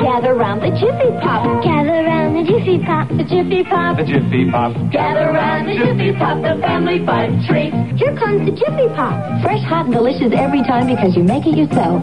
Gather round the Jiffy Pop. Gather round the Jiffy Pop. The Jiffy Pop. The Jiffy Pop. Gather round the Jiffy Pop. The family fun treat. Here comes the Jiffy Pop. Fresh, hot, and delicious every time because you make it yourself.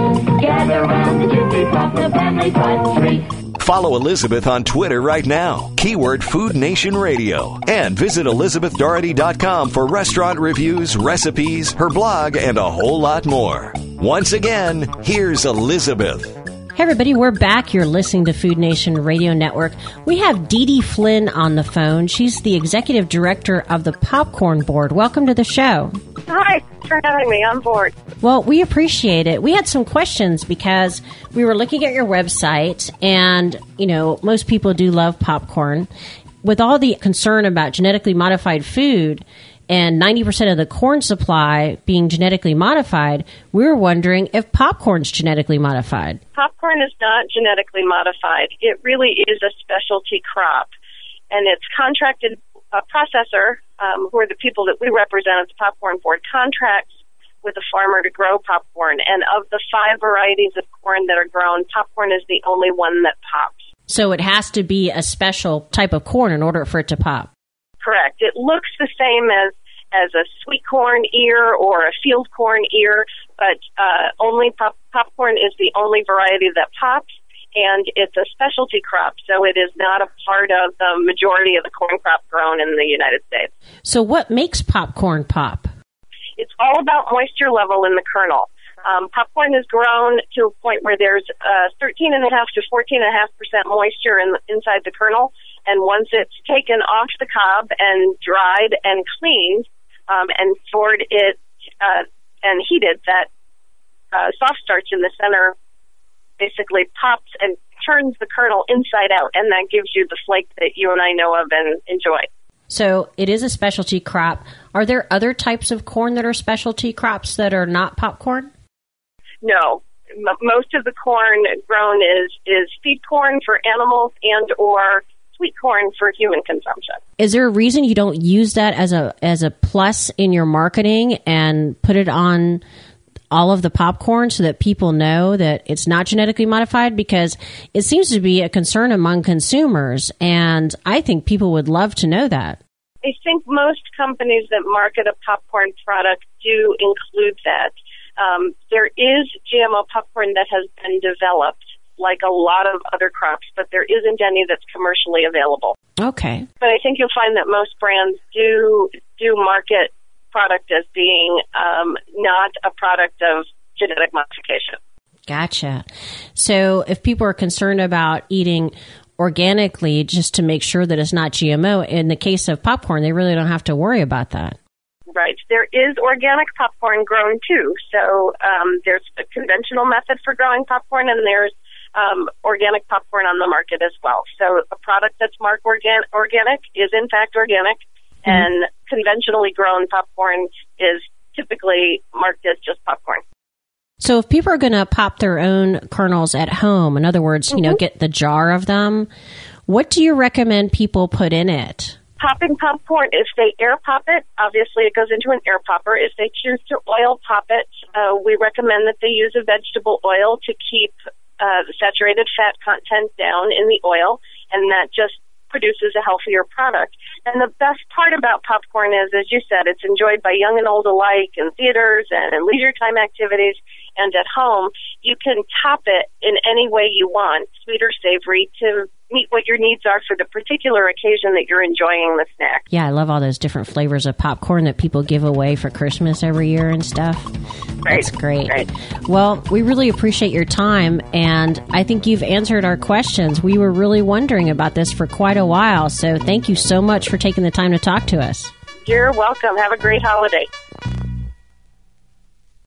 Gather round the Jiffy Pop. The family fun treat. Follow Elizabeth on Twitter right now. Keyword Food Nation Radio. And visit ElizabethDoherty.com for restaurant reviews, recipes, her blog, and a whole lot more. Once again, here's Elizabeth. Hey everybody, we're back. You're listening to Food Nation Radio Network. We have Dee Dee Flynn on the phone. She's the executive director of the Popcorn Board. Welcome to the show. Hi, thanks for having me on board. Well, we appreciate it. We had some questions because we were looking at your website and, you know, most people do love popcorn. With all the concern about genetically modified food and 90% of the corn supply being genetically modified, we were wondering if popcorn's genetically modified. Popcorn is not genetically modified. It really is a specialty crop, and it's contracted processor, who are the people that we represent at the Popcorn Board, contracts with a farmer to grow popcorn. And of the 5 varieties of corn that are grown, popcorn is the only one that pops. So it has to be a special type of corn in order for it to pop. Correct. It looks the same as a sweet corn ear or a field corn ear, but only popcorn is the only variety that pops, and it's a specialty crop, so it is not a part of the majority of the corn crop grown in the United States. So what makes popcorn pop? It's all about moisture level in the kernel. Popcorn is grown to a point where there's 13.5 to 14.5% moisture inside the kernel, and once it's taken off the cob and dried and cleaned and stored it and heated, that soft starch in the center basically pops and turns the kernel inside out, and that gives you the flake that you and I know of and enjoy. So it is a specialty crop. Are there other types of corn that are specialty crops that are not popcorn? No. Most of the corn grown is feed corn for animals and or sweet corn for human consumption. Is there a reason you don't use that as a plus in your marketing and put it on all of the popcorn so that people know that it's not genetically modified? Because it seems to be a concern among consumers, and I think people would love to know that. I think most companies that market a popcorn product do include that. There is GMO popcorn that has been developed, like a lot of other crops, but there isn't any that's commercially available. Okay. But I think you'll find that most brands do market product as being not a product of genetic modification. Gotcha. So if people are concerned about eating organically just to make sure that it's not GMO, in the case of popcorn, they really don't have to worry about that. Right. There is organic popcorn grown too. So there's a conventional method for growing popcorn, and there's organic popcorn on the market as well. So a product that's marked organic is in fact organic, and conventionally grown popcorn is typically marked as just popcorn. So if people are going to pop their own kernels at home, in other words, you know, get the jar of them, what do you recommend people put in it? Popping popcorn, if they air pop it, obviously it goes into an air popper. If they choose to oil pop it, we recommend that they use a vegetable oil to keep the saturated fat content down in the oil, and that just produces a healthier product. And the best part about popcorn is, as you said, it's enjoyed by young and old alike in theaters and in leisure time activities and at home. You can top it in any way you want, sweet or savory, to meet what your needs are for the particular occasion that you're enjoying the snack. Yeah, I love all those different flavors of popcorn that people give away for Christmas every year and stuff. Right. That's great. Right. Well, we really appreciate your time, and I think you've answered our questions. We were really wondering about this for quite a while, so thank you so much for taking the time to talk to us. You're welcome. Have a great holiday.